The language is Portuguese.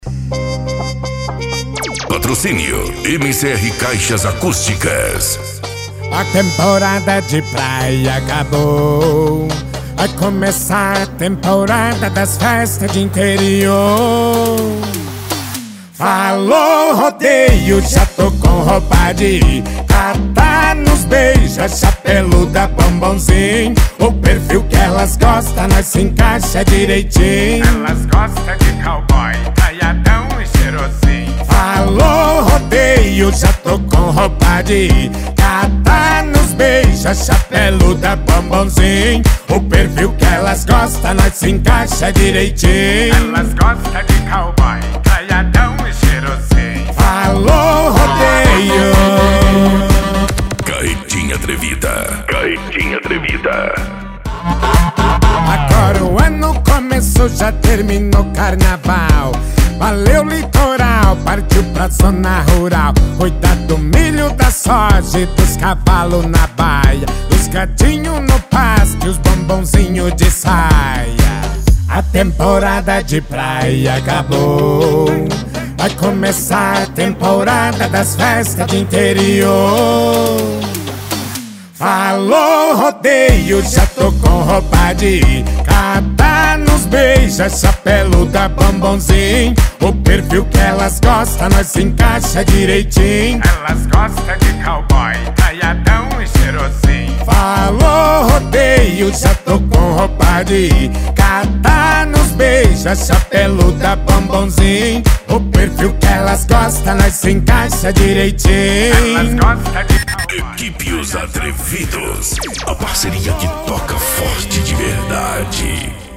Patrocínio MCR Caixas Acústicas. A temporada de praia acabou. Vai começar a temporada das festas de interior. Falou rodeio, já tô com roupa de ir. Catar nos beija, chapeluda, bombonzinho. O perfil que elas gostam, nós se encaixa direitinho. Elas gostam de cowboy, caiadão e cheirosinho. Falou rodeio, já tô com roupa de ir. Catar nos beija, chapeluda, bombonzinho. O perfil que elas gostam, nós se encaixa direitinho. Elas gostam de cowboy, caiadão e cheirosinho. Falou rodeio. Carretinha atrevida. Carretinha atrevida. Agora o ano começou, já terminou carnaval. Valeu litoral, partiu pra zona rural. Cuidar do milho, da soja e dos cavalos na baia. Dos gatinhos no pasto e os bombonzinhos de saia. A temporada de praia acabou. Vai começar a temporada das festas de interior. Falou rodeio, já tô com roupa de ir. Catar nos beija, chapeluda, bombonzinho. O perfil que elas gostam, nós se encaixa direitinho. Elas gostam de cowboy, caiadão e cheirosinho. Falou rodeio, já tô com roupa de ir. Catar nos beija, chapeluda, bombonzinho. O perfil que elas gostam, nós se encaixa direitinho. Elas gostam de cowboy. Equipe Os Atrevidos. A parceria que toca forte de verdade.